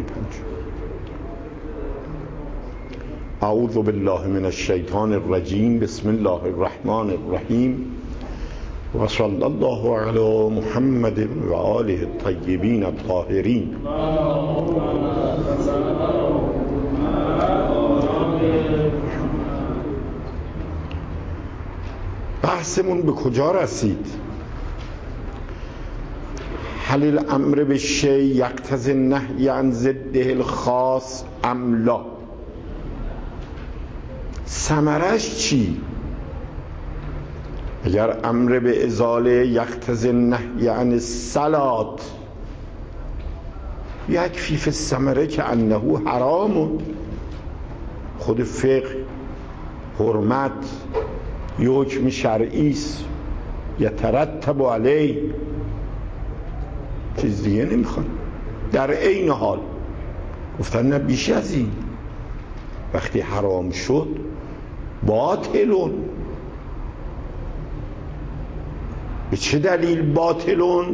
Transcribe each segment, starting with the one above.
اعوذ بالله من الشیطان الرجیم. بسم الله الرحمن الرحیم و صلی الله علی محمد و آله الطیبین الطاهرین. بحثمون به کجا رسید؟ هل الامر بالشیء یقتضی النهی عن ضده الخاص ام لا؟ ثمرش چی؟ اگر امر به ازاله یقتضی النهی عن الصلاة یکفی فی الثمره که انه حرام، خود فقه حرمت حکم شرعی است، یترتب علیه، چیز دیگه نمیخواد. در عین حال گفتن نه بیش از این، وقتی حرام شد باطلون. به چه دلیل باطلون؟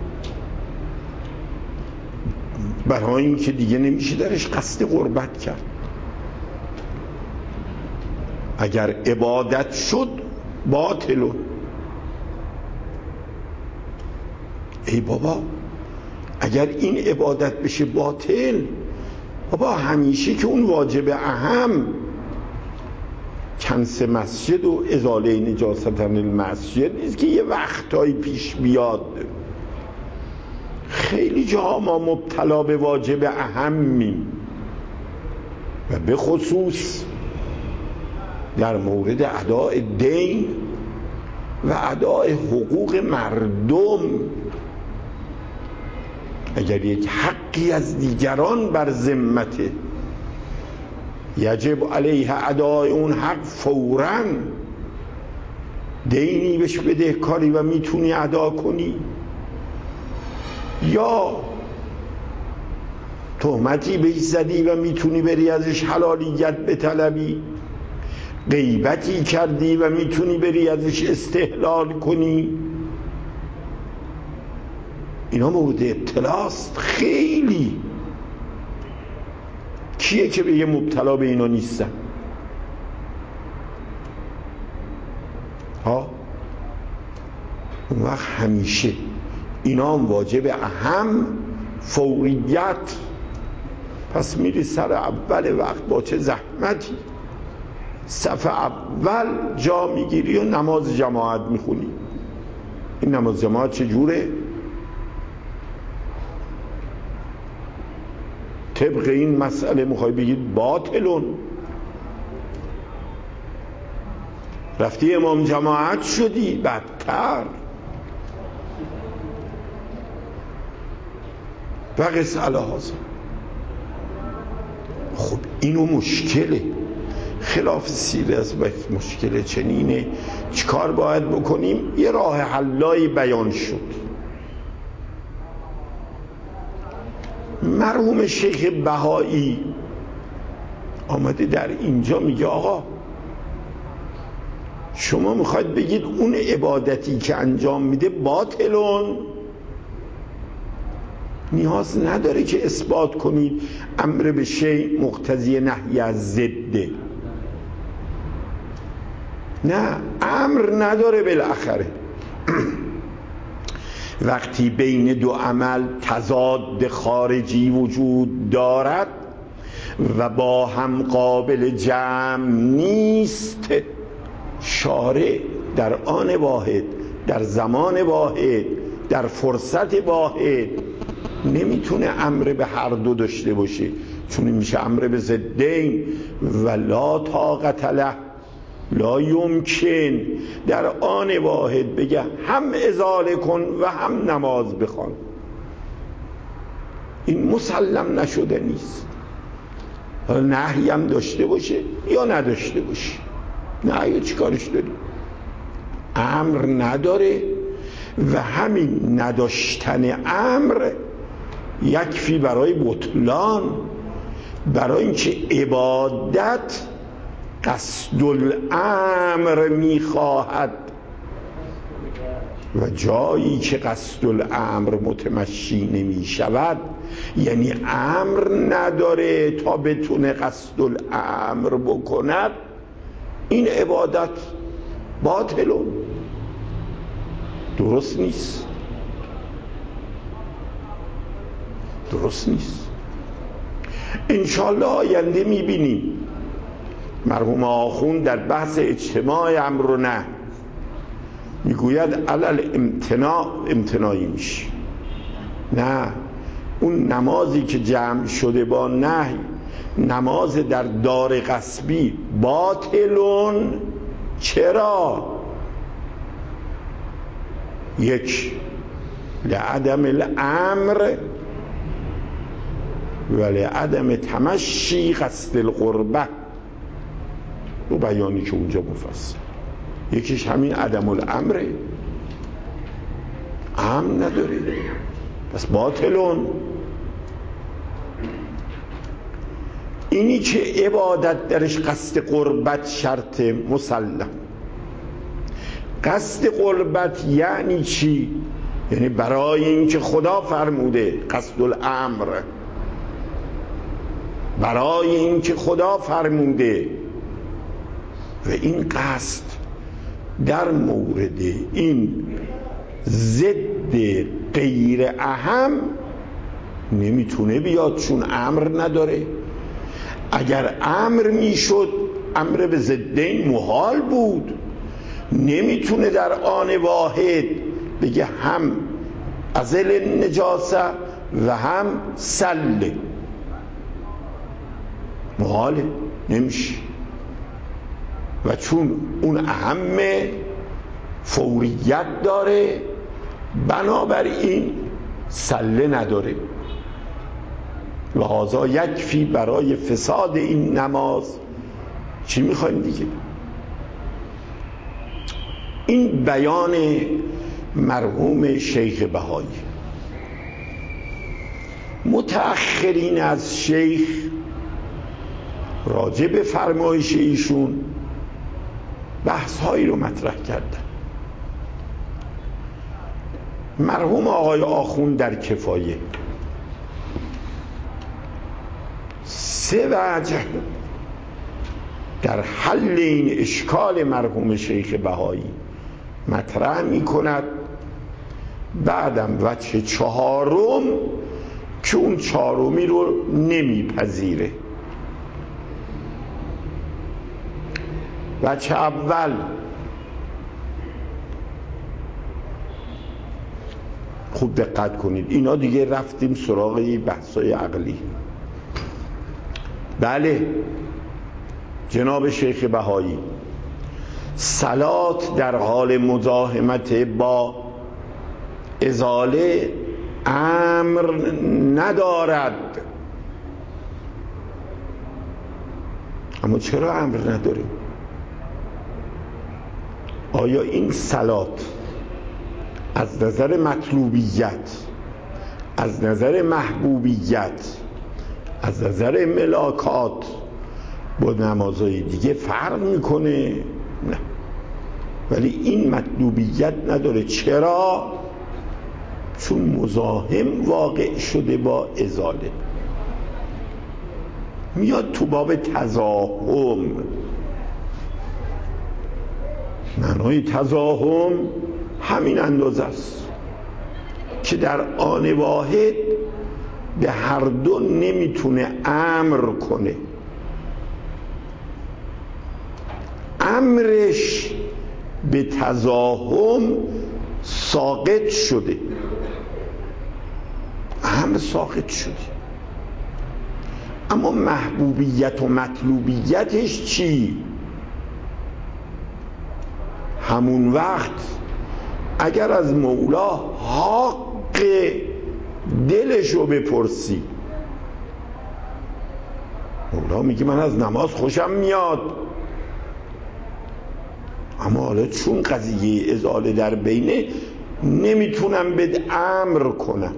برای این که دیگه نمیشه درش قصد قربت کرد. اگر عبادت شد باطلون. ای بابا اگر این عبادت بشه باطل، بابا همیشه که اون واجب اهم کنس مسجد و ازاله نجاست المسجد نیست که یه وقتایی پیش بیاد. خیلی جاها ما مبتلا به واجب اهمیم و به خصوص در مورد اداء دین و اداء حقوق مردم. اگر یک حقی از دیگران بر ذمته، یجب علیه اداء اون حق فوراً. دینی بهش بدهکاری و میتونی ادا کنی، یا تهمتی بهش زدی و میتونی بری ازش حلالیت بطلبی، غیبتی کردی و میتونی بری ازش استحلال کنی. اینا مورد ابتلاست. خیلی کیه که به یه مبتلا به اینا نیستن؟ اون وقت همیشه اینا هم واجب اهم، فوریت. پس میری سر اول وقت با چه زحمتی صف اول جا میگیری و نماز جماعت میخونی. این نماز جماعت چجوره؟ طبق این مسئله میخوای بگید باطلون. رفتی امام جماعت شدی بدتر. و قص علی هذا. خب اینو مشکله، خلاف سیره است و مشکل چنینه. چیکار باید بکنیم؟ یه راه حلایی بیان شد. مرحوم شیخ بهایی آمده در اینجا میگه آقا شما میخواید بگید اون عبادتی که انجام میده باطلون، نیاز نداره که اثبات کنید امر به شیء مقتضی نهی از ضده. نه، امر نداره. بالاخره وقتی بین دو عمل تضاد خارجی وجود دارد و با هم قابل جمع نیست، شارع در آن واحد، در زمان واحد، در فرصت واحد نمیتونه امر به هر دو داشته باشه، چون میشه امر به ضدین و لا طاقت له. لا یمکن در آن واحد بگه هم ازاله کن و هم نماز بخوان. این مسلم نشده نیست. نهی هم داشته باشه یا نداشته باشه، نهی چی کارش داری؟ امر نداره و همین نداشتن امر یکفی برای بطلان، برای اینکه عبادت قصد الامر میخواهد و جایی که قصد الامر متمشی نمی شود، یعنی امر نداره تا بتونه قصد الامر بکند، این عبادت باطلون، درست نیست. انشالله آینده میبینیم مرحوم آخوند در بحث اجتماع امر و نهی میگوید علل امتناعی میشه. نه، اون نمازی که جمع شده با نهی، نماز در دار غصبی باطلون. چرا؟ یک، لعدم الامر و لعدم تمشی قصد القربه، دو بیانی که اونجا مفصل. یکیش همین عدم الامره، امر نداره، پس باطلون. اینی که عبادت درش قصد قربت شرط مسلم. قصد قربت یعنی چی؟ یعنی برای این که خدا فرموده، قصد الامر، برای این که خدا فرموده. و این قصد در مورد این ضد غیر اهم نمیتونه بیاد، چون امر نداره. اگر امر میشد، امر به ضدین محال بود. نمیتونه در آن واحد بگه هم ازل نجاسه و هم سله، محاله، نمیشه. و چون اون اهم فوریت داره، بنابراین سله نداره. لحاظا یکفی برای فساد این نماز. چی میخوایم دیگه؟ این بیان مرحوم شیخ بهایی. متأخرین از شیخ راجع به فرمایش ایشون بحث هایی رو مطرح کردن. مرحوم آقای آخوند در کفایه 3 وجه در حل این اشکال مرحوم شیخ بهایی مطرح می کند. بعدم وجه 4م که اون 4می رو نمیپذیره. وجه اول، خوب دقت کنید، اینا دیگه رفتیم سراغ بحثای عقلی. بله، جناب شیخ بهایی، صلات در حال مزاحمت با ازاله امر ندارد. اما چرا امر نداره؟ آیا این صلات از نظر مطلوبیت، از نظر محبوبیت، از نظر ملاکات با نمازهای دیگه فرق میکنه؟ نه. ولی این مطلوبیت نداره. چرا؟ چون مزاحم واقع شده با ازاله. میاد تو باب تزاحم. معنای تزاحم همین اندازه است که در آن واحد به هر دو نمیتونه امر کنه. امرش به تزاحم ساقط شده، امر ساقط شده. اما محبوبیت و مطلوبیتش چی؟ همون وقت اگر از مولا حق دلشو بپرسی، مولا میگه من از نماز خوشم میاد، اما حالا چون قضیه ازاله در بینه نمیتونم به امر کنم.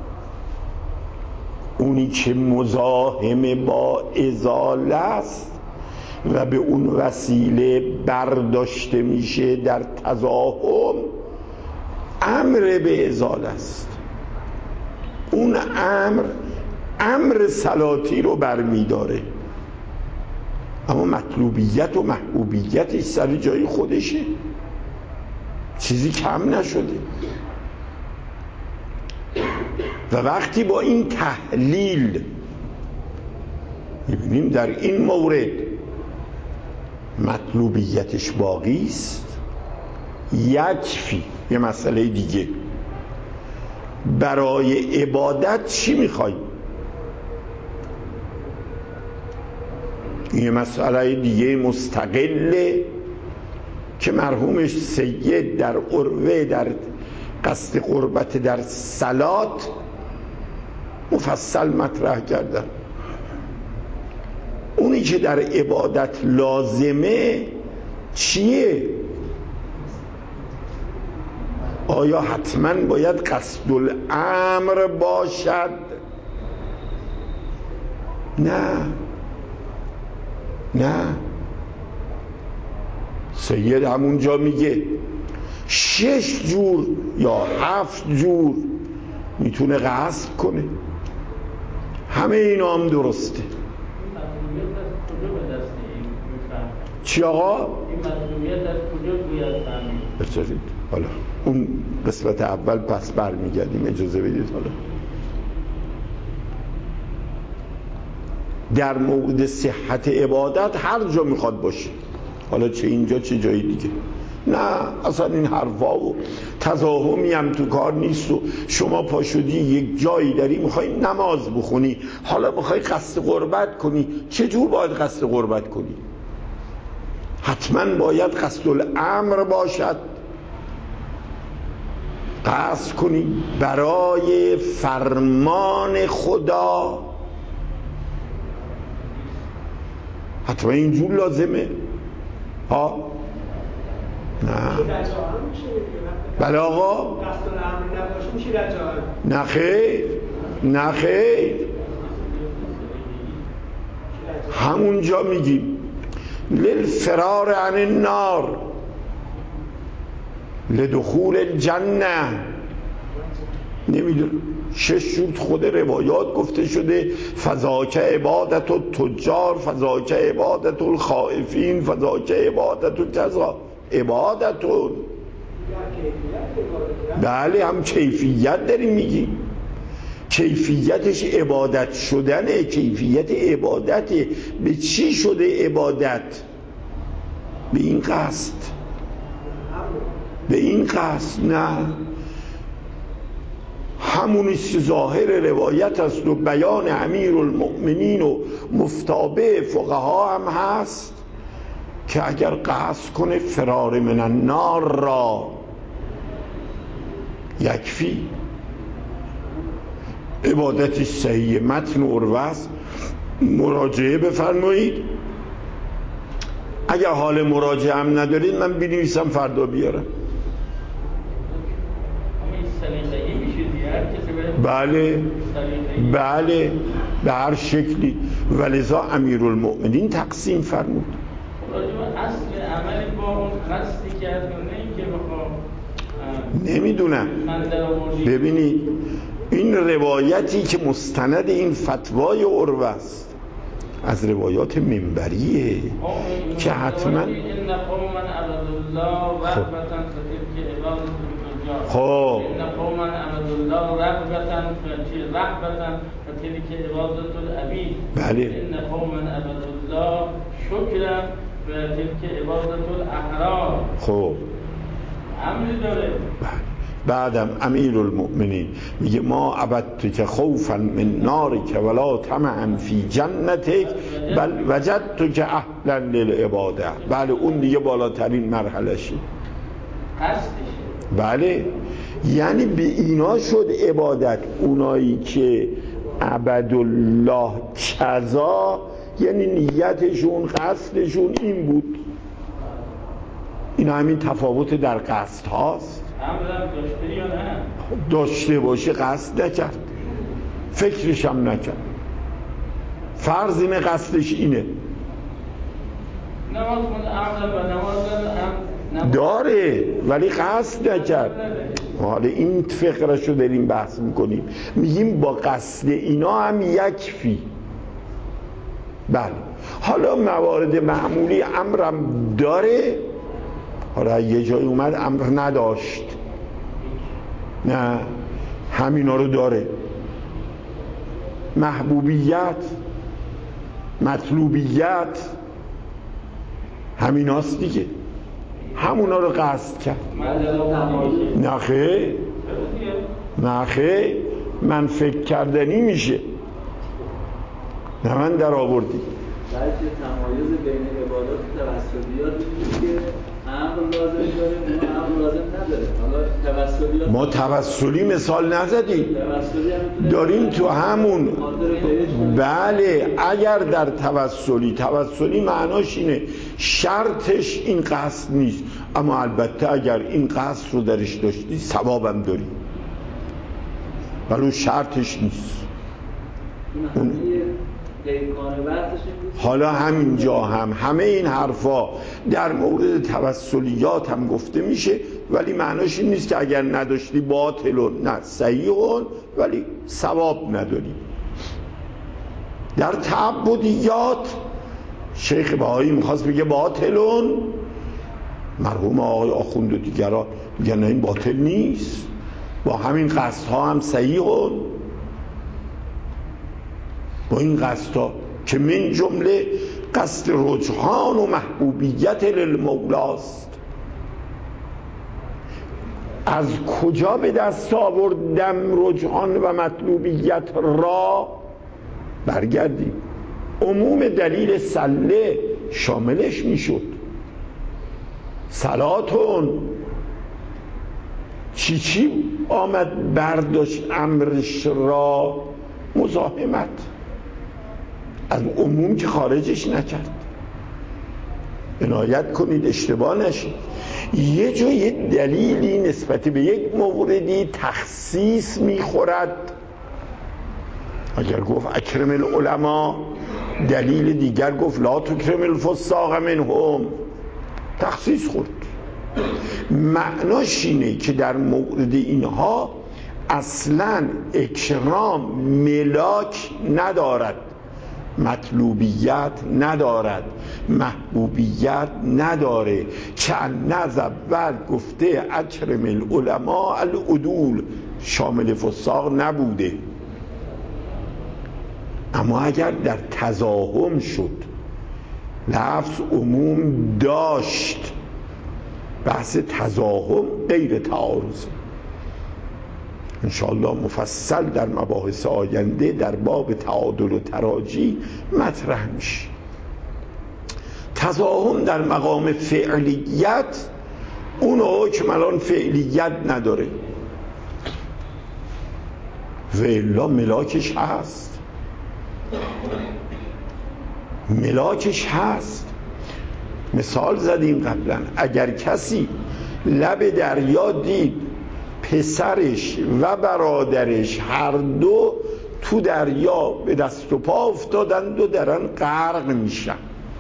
اونی که مزاحم با ازاله است و به اون وسیله برداشته میشه در تزاحم، امر به ازاله است. اون امر امر صلاتی رو برمیداره، اما مطلوبیت و محبوبیتش سر جای خودشه، چیزی کم نشده. و وقتی با این تحلیل می‌بینیم در این مورد مطلوبیتش باقی است، یکفی. یه مسئله دیگه، برای عبادت چی میخواییم؟ یه مسئله دیگه مستقله که مرحومش سید در عروه در قصد قربت در صلات مفصل مطرح کردن. اونی که در عبادت لازمه چیه؟ آیا حتما باید قصد الامر باشد؟ نه. سید همونجا میگه 6 جور یا 7 جور میتونه قصد کنه، همه اینا هم درسته. چی آقا؟ این مطلوبیت از کجا باید فهمید؟ بذارید حالا اون قسمت اول پس برمیگردیم، اجازه بدید. حالا در مورد صحت عبادت هر جا میخواد باشه، حالا چه اینجا چه جای دیگه، نه اصلا این حرفا و تضاهمی هم تو کار نیست. و شما پاشدی یک جایی داری میخوای نماز بخونی، حالا میخوای قصد قربت کنی، چه جور باید قصد قربت کنی؟ حتما باید قصد الامر باشد، قصد کنی برای فرمان خدا، حتما اینجور لازمه ها؟ نه. بله آقا. قصد الامر نباشه میشه رجاء؟ نه خیر، نه خیر. همونجا میگیم للفرار عن النار لدخول الجنه. نمیدونم 6 جور خود روایات گفته شده، فذاک عبادت التجار، فذاک عبادت الخائفین، فذاک عبادت کذا. عبادتون بله، هم کیفیت داریم میگیم، کیفیتش عبادت شدنه، کیفیت عبادته. به چی شده عبادت؟ به این قصد، به این قصد. نه همونیست که ظاهر روایت است و بیان امیرالمؤمنین و مفتابه فقها هم هست که اگر قصد کنه فرار من النار را یکفی، عبادتش صحیح. متن عروه است، مراجعه بفرمایید. اگر حال مراجعه هم ندارید من بنویسم فردا بیارم. بله بله، به هر شکلی. ولذا امیرالمؤمنین تقسیم فرمود. اصل عمل با اون قصدی که از نه که بخوام نمیدونم. ببینید این روایتی که مستند این فتوای عروه است از روایات منبریه که حتما خب ان قوما عبدوا الله رغبة فتلك عبادة العبید. بله. ان قوما عبدوا الله شکرا فتلك عبادة الاحرار. خب امری داره. بعدم امیرالمؤمنین میگه ما عبدتک خوفا من نارک ولا طمعا فی جنتک بل وجدتک اهلا للعباده. بله اون دیگه بالاترین مرحله شه. بله یعنی به اینا شد عبادت. اونایی که عبدالله کذا یعنی نیتشون قصدشون این بود. این همین تفاوت در قصد هاست. داشته یا نه؟ داشته باشه قصد نکرد، فکرش هم نکرد، فرض اینه قصدش اینه. نماز خود عمل و نماز هم داره ولی قصد نکرد. حالا این فقرش رو داریم بحث میکنیم، میگیم با قصد اینا هم یکفی. بله حالا موارد معمولی امرم داره، حالا یه جای اومد امر نداشت، نه همینا رو داره. محبوبیت، مطلوبیت، همیناست دیگه، همونا رو قصد کرد. نخیر نخیر، من فکر کردنی میشه، نه من در آوردی. بلکه تمایز بین عبادات و توسلیات اینه که امر لازم داره، ما امر لازم نداره. حالا توسلیات ما توسلی مثال نزدیم، داریم تو همون. بله اگر در توسلی معناش اینه شرطش این قصد نیست، اما البته اگر این قصد رو درش داشتی ثوابم داری، ولی شرطش نیست. حالا همینجا هم همه این حرفا در مورد توسلیات هم گفته میشه، ولی معناش این نیست که اگر نداشتی باطلون، نه صحیحون ولی ثواب نداری. در تعبدیات شیخ بهایی میخواست بگه باطلون، مرحوم آقای آخوند و دیگران میگن این باطل نیست، با همین قصدها هم صحیحون، با این قصدها که من جمله قصد رجحان و محبوبیت للمولاست. از کجا به دست آوردم رجحان و مطلوبیت را؟ برگردیم، عموم دلیل سله شاملش میشد. صلاتون چی آمد برداشت امرش را؟ مزاحمت، از عموم که خارجش نکرد. عنایت کنید اشتباه نشید، یه جای دلیلی نسبت به یک موردی تخصیص میخورد. اگر گفت اکرم العلماء، دلیل دیگر گفت لا تکرم الفساق منهم، تخصیص خورد. معناش اینه که در مورد اینها اصلا اکرام ملاک ندارد، مطلوبیت ندارد، محبوبیت نداره. چند از اول گفته اکرم العلماء العدول، شامل فساق نبوده. اما اگر در تزاحم شد، لفظ عموم داشت، بحث تزاحم غیر تعارض، انشاءالله مفصل در مباحث آینده در باب تعادل و تراجی مطرح میشه. تزاحم در مقام فعلیت، اون حکم الان فعلیت نداره و الا ملاکش هست، ملاکش هست. مثال زدیم قبلا، اگر کسی لب دریا دید پسرش و برادرش هر دو تو دریا به دست و پا افتادند و درن غرق میشن،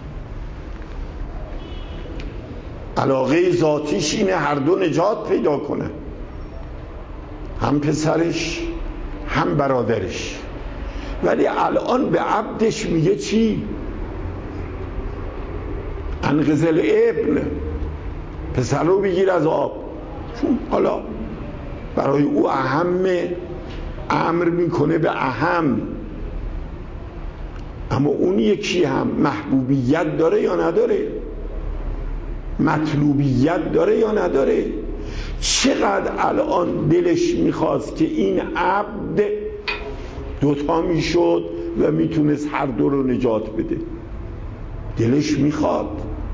علاقه ذاتیش اینه هر دو نجات پیدا کنه، هم پسرش هم برادرش. ولی الان به عبدش میگه چی؟ انقذ الابن، پسر رو بگیر از آب، چون حالا برای او اهمه، امر میکنه به اهم. اما اون یکی هم محبوبیت داره یا نداره؟ مطلوبیت داره یا نداره؟ چقدر الان دلش میخواست که این عبد دوتا میشد و میتونست هر دو رو نجات بده، دلش میخواد.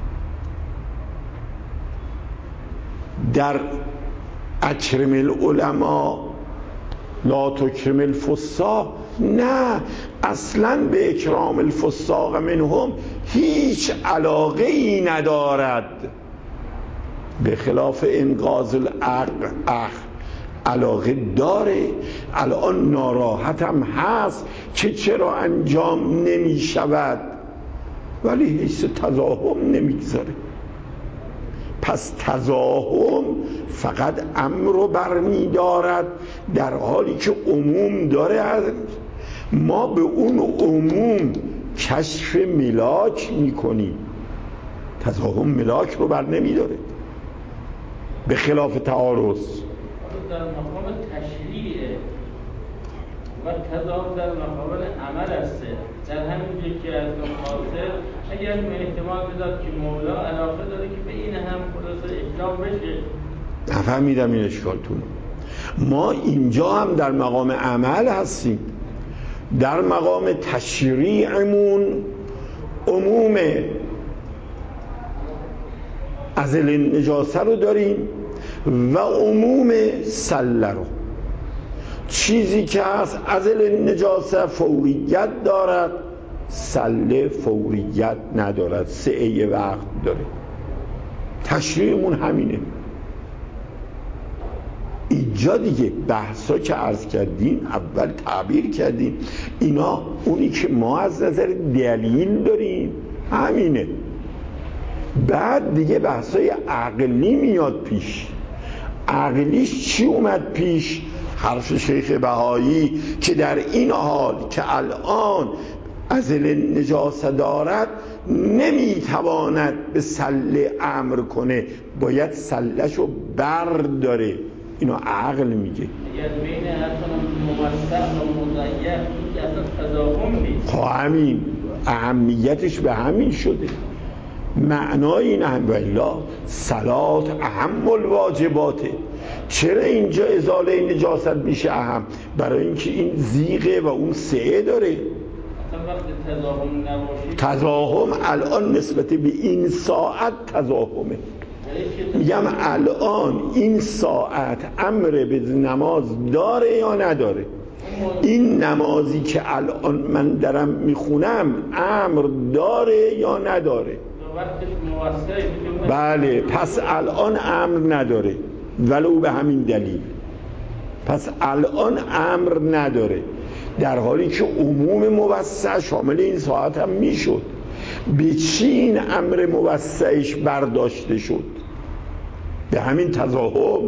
در اکرم العلماء لا تکرم الفساق، نه، اصلا به اکرام الفساق منهم هیچ علاقه ای ندارد، به خلاف انقاذ الاخ علاقه داره. الان ناراحتم هست که چرا انجام نمی شود، ولی حیث تزاحم نمیگذاره. پس تزاحم فقط امر رو برمی دارد در حالی که عموم داره. ما به اون عموم کشف ملاک میکنیم، تزاحم ملاک رو بر نمی داره، به خلاف تعارض. در مقام تشریعه و تضاد در مقابل عمل است. در همین که از خاطر اگر احتمال بداد که مولا علاقه داره که به این هم خلاصه احکام بشه. نفهمیدم این اشکالتون. ما اینجا هم در مقام عمل هستیم. در مقام تشریعمون عموم ازل نجاسه رو داریم و عموم سله رو. چیزی که هست ازل نجاسه فوریت دارد، سله فوریت ندارد، سعه وقت داره. تشریعمون همینه. اینجا دیگه بحثا که عرض کردیم، اول تعبیر کردیم، اینا اونی که ما از نظر دلیل داریم همینه. بعد دیگه بحثای عقلی میاد پیش. عقلیش چی اومد پیش؟ حرف شیخ بهایی که در این حال که الان ازل نجاسه دارد نمیتواند به سله امر کنه، باید سلهشو برداره. اینو عقل میگه. اگر بین موسع و مضیق این که اصلا تضاهم نیست. همین اهمیتش به همین شده. معنای این اهمیت صلات اهم الواجباته. چرا اینجا ازاله نجاست میشه اهم؟ برای اینکه این زیغه و اون سعه داره. اصلا وقتی تضاهم نباشه، تضاهم الان نسبت به این ساعت تضاهمه. میگم الان این ساعت امر به نماز داره یا نداره؟ این نمازی که الان من دارم میخونم امر داره یا نداره؟ بله، پس الان امر نداره، ولو به همین دلیل. پس الان امر نداره، در حالی که عموم موسع شامل این ساعت هم میشد. به چی این امر موسعش برداشته شد؟ به همین تضاهم.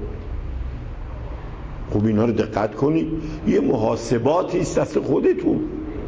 خب اینا رو دقت کنید، یه محاسباتی است دست خودتون،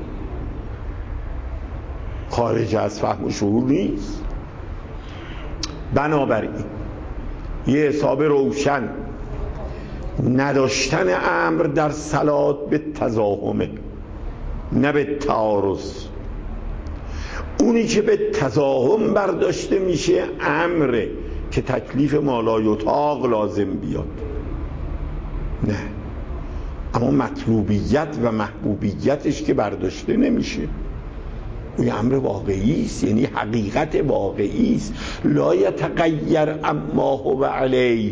خارج از فهم و شعور نیست. بنابراین یه حساب روشن، نداشتن امر در صلات به تضاهمه، نه به تعارض. اونی که به تضاهم برداشته میشه امره که تکلیف مالایطاق لازم بیاد، نه. اما مطلوبیت و محبوبیتش که برداشته نمیشه. اون امر واقعی است، یعنی حقیقت واقعی است. لا یتغیر اما هو علی،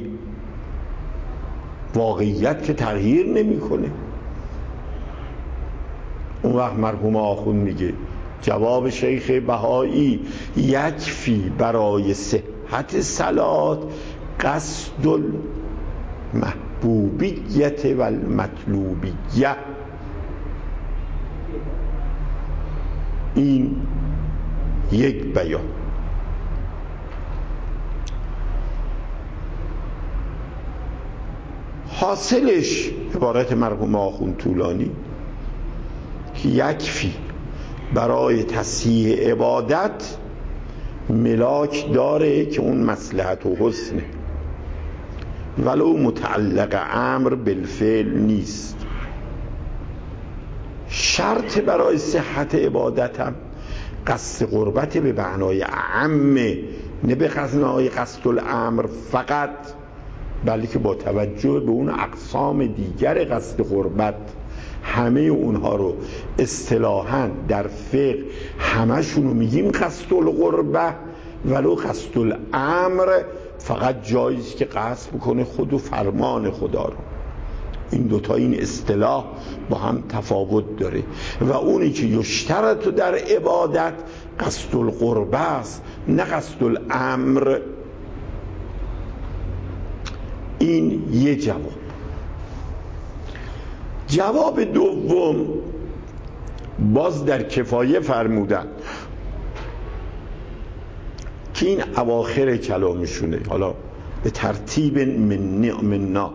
واقعیت که تغییر نمیکنه. اون وقت مرحوم آخوند میگه جواب شیخ بهایی یکفی برای صحت صلات قصد المحبوبیت و المطلوبیه. این یک بیان. حاصلش عبارت مرحوم آخوند طولانی که یکفی برای تصحیح عبادت ملاک داره که اون مصلحت و حسنه، ولو متعلق امر بالفعل نیست. شرط برای صحت عبادت هم قصد قربت به معنای اعمه، نه به معنای قصد الامر فقط، بلکه با توجه به اون اقسام دیگر قصد قربت. همه اونها رو اصطلاحاً در فقه همشونو میگیم قصد القربه، ولو قصد الامر فقط جایزی که قصد بکنه خود و فرمان خدا رو. این دوتا، این اصطلاح با هم تفاوت داره. و اونی که یشترط در عبادت قصد القربه است، نه قصد الامر. این یه جواب. جواب دوم باز در کفایه فرمودن که این اواخر کلامشونه، حالا به ترتیب منا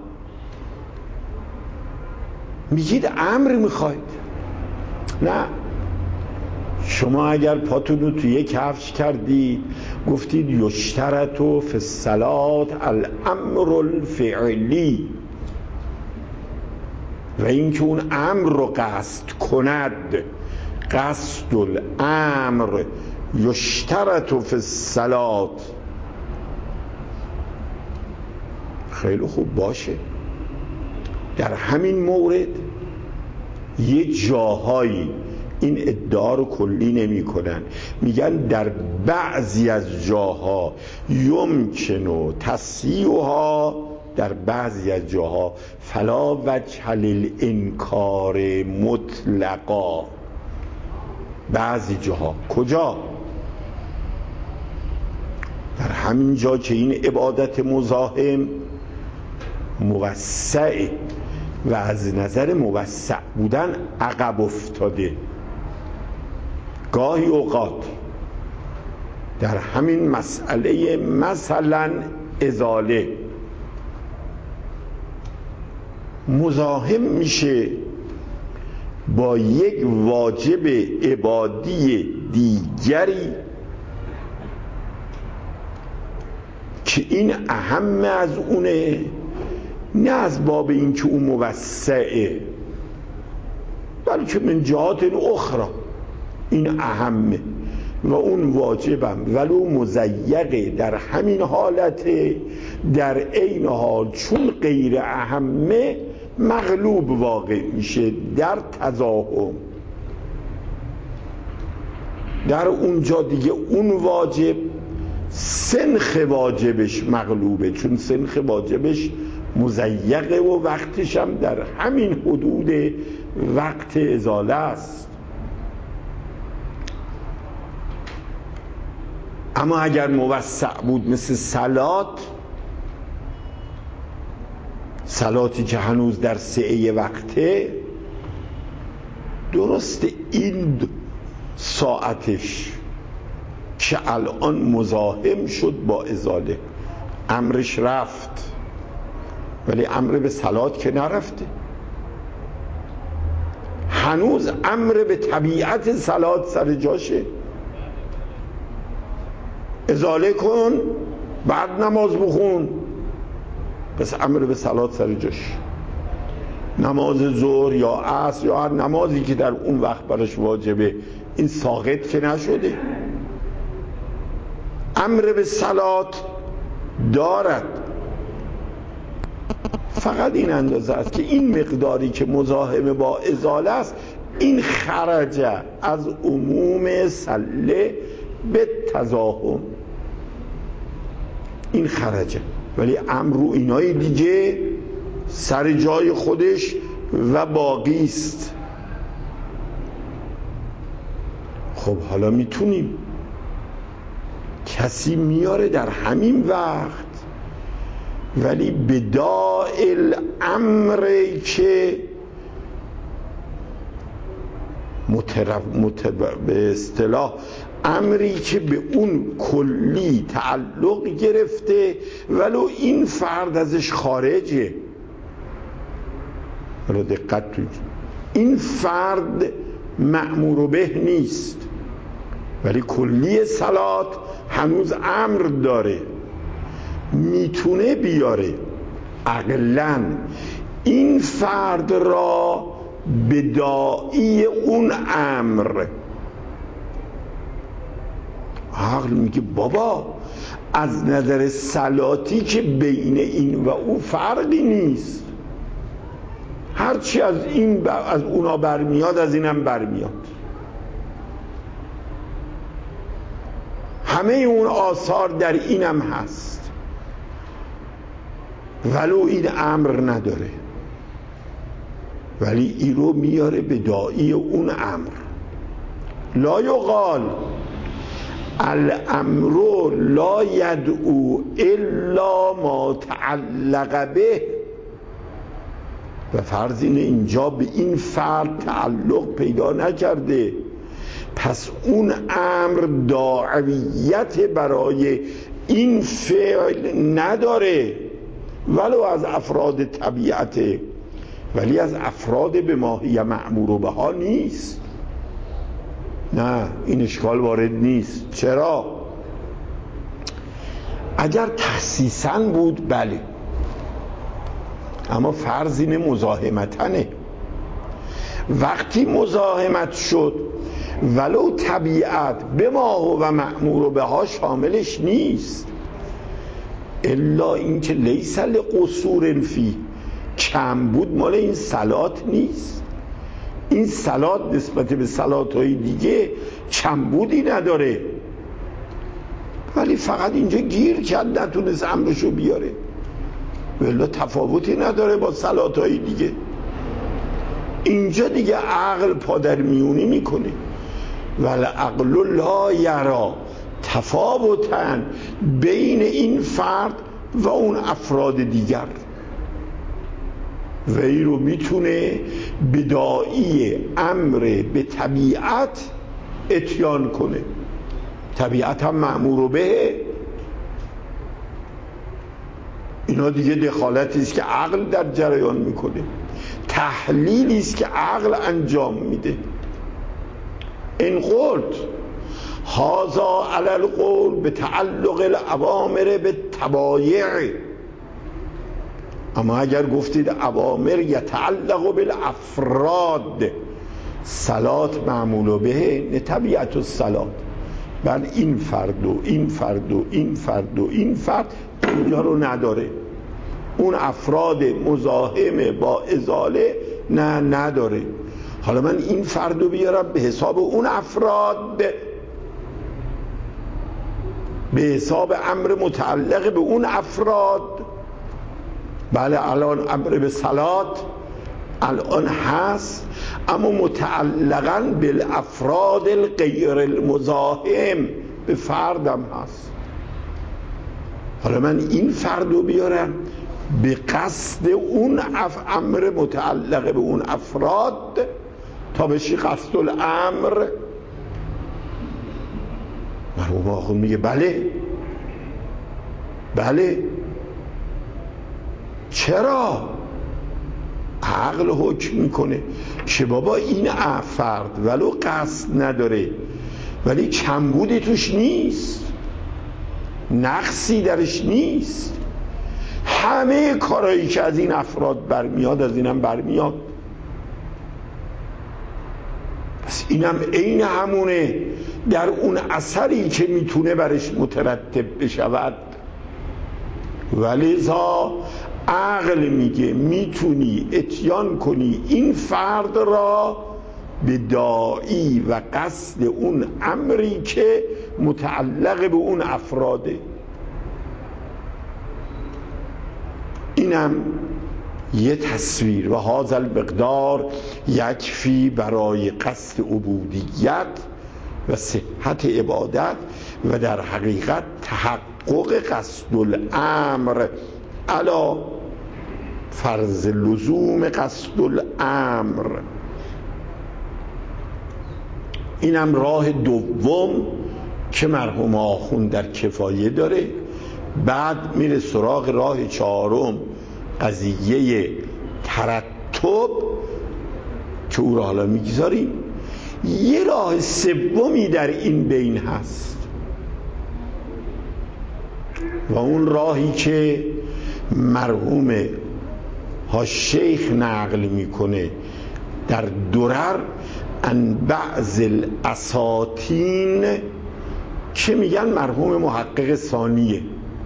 میگید امر میخواید. نه، شما اگر پاتون رو توی یک کفش کردید گفتید یشترط فی الصلاة الامر الفعلی، و اینکه اون امر رو قصد کند، قصد الامر یشترط فی الصلاة. خیلی خوب باشه، در همین مورد یه جاهایی این ادعا رو کلی نمی کنن، میگن در بعضی از جاها یمکنو تصحیحها، در بعضی از جاها فلا وجه للانکار مطلقا. بعضی جاها کجا؟ در همین جا که این عبادت مزاحم موسعه و از نظر موسع بودن عقب افتاده. گاهی اوقات در همین مسئله مثلا ازاله مزاحم میشه با یک واجب عبادی دیگری که این اهم از اونه، نه از باب این که اون موسعه، بلکه من جهات اخرى این اهمه و اون واجبم ولو مضیقه در همین حالته، در عین حال چون غیر اهمه مغلوب واقع میشه در تزاحم. در اونجا دیگه اون واجب سنخ واجبش مغلوبه، چون سنخ واجبش مضیقه و وقتش هم در همین حدود وقت ازاله است. اما اگر موسع بود مثل صلاتی که هنوز در سعه وقته، درست این ساعتش که الان مزاحم شد با ازاله امرش رفت، ولی امر به صلات که نرفته، هنوز امر به طبیعت صلات سر جاشه. ازاله کن بعد نماز بخون، پس امر به صلات سر جاش. نماز ظهر یا عصر یا هر نمازی که در اون وقت براش واجبه این ساقط که نشده، امر به صلات دارد. فقط این اندازه است که این مقداری که مزاحم با ازاله است این خرجه از عموم سله به تزاحم، این خرجه، ولی امر رو اینای دیگه سر جای خودش و باقی است. خب حالا میتونیم کسی میاره در همین وقت، ولی بدائل امری که به اصطلاح امری که به اون کلی تعلق گرفته ولو این فرد ازش خارجه. حالا دقت توی این فرد مأمور به نیست، ولی کلی صلات هنوز امر داره، میتونه بیاره عقلاً این فرد را به داعی اون امر. عقل میگه بابا از نظر صلاتی که بین این و او فرقی نیست، هرچی از این از اونا برمیاد از اینم برمیاد، همه اون آثار در اینم هست، ولو این امر نداره، ولی این رو میاره به داعی اون امر. لا یقال الامر لا یدعو الا ما تعلق به، و فرض اینه اینجا به این فرد تعلق پیدا نکرده، پس اون امر داعیت برای این فعل نداره، ولو از افراد طبیعته، ولی از افراد به ماهی مأمور به ها نیست. نه، این اشکال وارد نیست. چرا؟ اگر تخصیصاً بود بله، اما فرض اینه مزاحمتنه. وقتی مزاحمت شد ولو طبیعت به ماه و مأمور به ها شاملش نیست، الا اینکه لیس لقصور فی، کم بود مال این صلات نیست. این صلات نسبت به صلاتهای دیگه کمبودی نداره، ولی فقط اینجا گیر کرد نتونست امرشو بیاره، ولی تفاوتی نداره با صلاتهای دیگه. اینجا دیگه عقل پادرمیونی میکنه. والعقل لا یرا تفاوتاً بین این فرد و اون افراد دیگر. وی رو میتونه بداعی امر به طبیعت اتیان کنه، طبیعت هم مأمور به. اینا دیگه دخالتی است که عقل در جریان میکنه، تحلیلی است که عقل انجام میده. این قلت هذا علی القول به تعلق الاوامر به تبایع، اما اگر گفتید اوامر یتعلق بالافراد، صلات معمول به نه طبیعت الصلات، بل این فرد و این فرد و این فرد و این فرد اینجا رو نداره. اون افراد مزاحم با ازاله نه نداره. حالا من این فرد رو بیارم به حساب اون افراد، به حساب امر متعلق به اون افراد. بله الان امر به صلات الان هست، اما متعلقاً بالافراد الغیر المزاحم به فردم هست. حالا من این فرد رو بیارم به قصد اون امر متعلق به اون افراد تا بشی قصد الامر. مرحوم آخوند میگه بله بله. چرا؟ عقل حکم میکنه که بابا این فرد ولو قصد نداره ولی کمبودی توش نیست، نقصی درش نیست، همه کارهایی که از این افراد برمیاد از اینم برمیاد. پس اینم عین همونه در اون اثری که میتونه برش مترتب بشود. ولذا عقل میگه میتونی اتیان کنی این فرد را به داعی و قصد اون امری که متعلق به اون افراده. اینم یه تصویر. و هذا المقدار یکفی برای قصد عبودیت و صحت عبادت و در حقیقت تحقق قصد الامر علی فرض لزوم قصد الامر. اینم راه دوم که مرحوم آخوند در کفایه داره. بعد میره سراغ راه چهارم، قضیه ترتب که او را حالا میگذاریم. یه راه سومی در این بین هست و اون راهی که مرحوم ها شیخ نقل میکنه در درر ان بعض الاساطین که میگن مرحوم محقق ثانیه.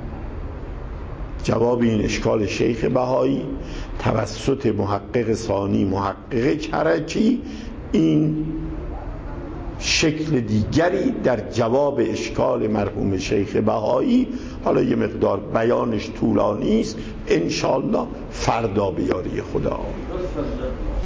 جواب این اشکال شیخ بهایی توسط محقق ثانی محقق کرکی این شکل دیگری در جواب اشکال مرحوم شیخ بهایی. حالا یه مقدار بیانش طولانی است، انشالله فردا به یاری خدا.